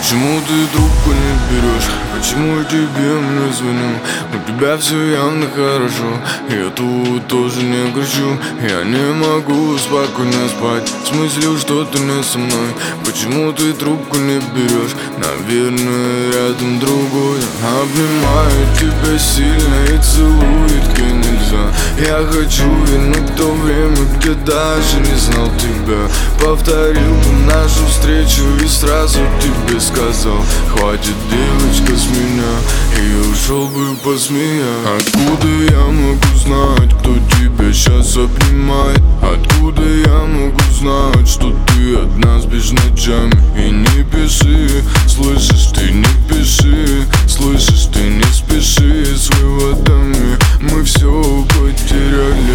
Почему ты трубку не берешь? Почему я тебе мне звоню? У тебя все явно хорошо. Я тут тоже не кричу. Я не могу спокойно спать с мыслью, что ты не со мной. Почему ты трубку не берешь? Наверное, рядом другой обнимает тебя сильно и целует, где нельзя. Я хочу вернуть то время, где даже не знал тебя. Повторил бы нашу встречу и сразу тебе сказал: хватит, девочка, с меня. И ушел бы посмеясь. Откуда я могу знать, кто тебя сейчас обнимает? Откуда я могу знать, что ты одна спишь ночами? И не пиши, слышишь, ты не пиши. Слышишь, ты не спеши с выводами. Мы все потеряли.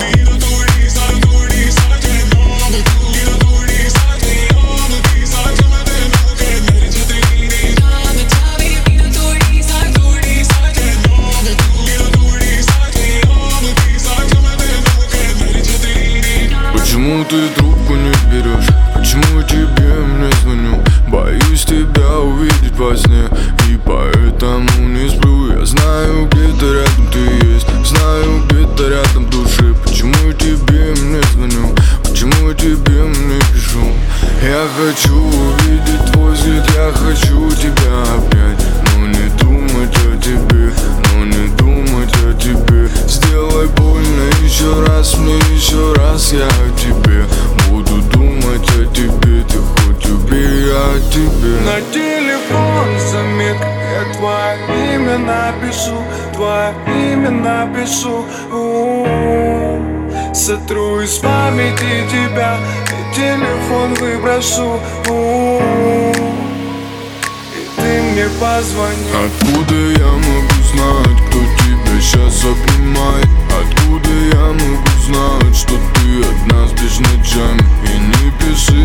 Почему ты трубку не берешь? Почему я тебе мне звоню? Боюсь тебя увидеть во сне, и поэтому не сплю. Я знаю, где-то рядом ты есть, знаю, где-то рядом в душе. Почему я тебе мне звоню? Почему я тебе мне пишу? Я хочу увидеть твой взгляд, я хочу тебя обнять, но не думать о тебе, но не думать о тебе. Сделай больно еще раз мне, еще раз я о тебе. Буду думать о тебе, ты хоть убей, я о тебе. На телефон заметка, я твое имя напишу, твое имя напишу. Сотру из памяти тебя и телефон выброшу. И ты мне позвони. Откуда я могу знать, кто тебя сейчас обнимает? Откуда я могу знать, что ты одна спишь ночами? И не пиши,